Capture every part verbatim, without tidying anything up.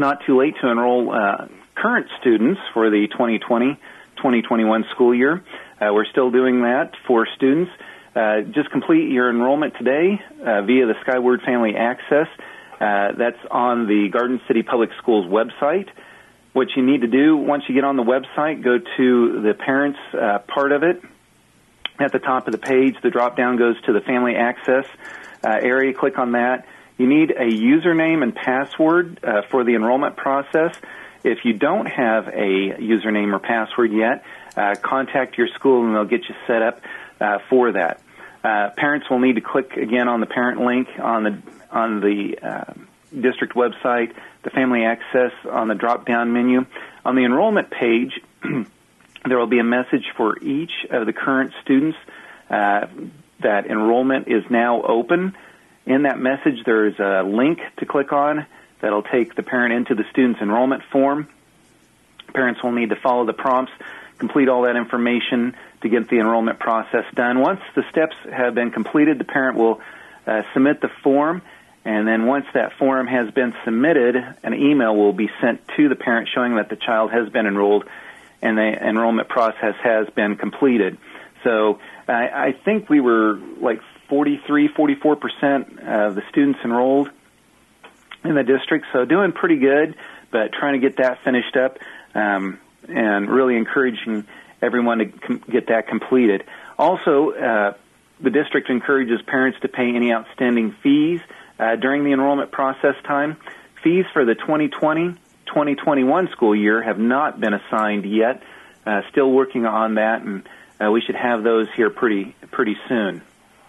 not too late to enroll uh, current students for the twenty twenty twenty twenty-one school year. Uh, we're still doing that for students. Uh, just complete your enrollment today uh, via the Skyward Family Access. Uh, that's on the Garden City Public Schools website. What you need to do once you get on the website, go to the parents uh, part of it. At the top of the page, the drop-down goes to the Family Access uh, area. Click on that. You need a username and password uh, for the enrollment process. If you don't have a username or password yet, uh, contact your school and they'll get you set up uh, for that. Uh, parents will need to click again on the parent link on the on the uh, district website, the Family Access on the drop-down menu. On the enrollment page, there will be a message for each of the current students uh, that enrollment is now open. In that message, there is a link to click on that'll take the parent into the student's enrollment form. Parents will need to follow the prompts, complete all that information to get the enrollment process done. Once the steps have been completed, the parent will uh, submit the form, and then once that form has been submitted, an email will be sent to the parent showing that the child has been enrolled and the enrollment process has been completed. So I, I think we were like forty-three, forty-four percent of the students enrolled in the district, so doing pretty good, but trying to get that finished up um, and really encouraging everyone to com- get that completed. Also, uh, the district encourages parents to pay any outstanding fees uh, during the enrollment process time. Fees for the twenty twenty twenty twenty-one school year have not been assigned yet. Uh, still working on that, and uh, we should have those here pretty pretty soon.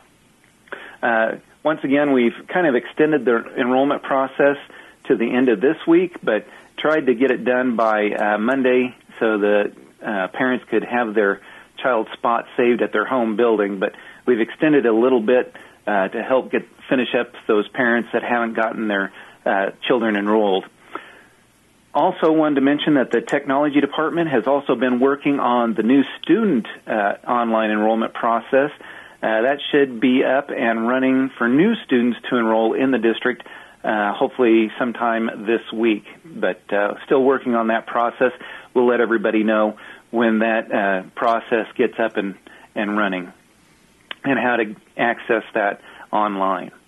Uh, once again, we've kind of extended the enrollment process to the end of this week, but tried to get it done by uh, Monday so the uh, parents could have their child's spot saved at their home building. But we've extended a little bit uh, to help get finish up those parents that haven't gotten their uh, children enrolled. Also wanted to mention that the technology department has also been working on the new student uh, online enrollment process. Uh, that should be up and running for new students to enroll in the district, uh, hopefully sometime this week. But uh, still working on that process. We'll let everybody know when that uh, process gets up and, and running and how to access that online.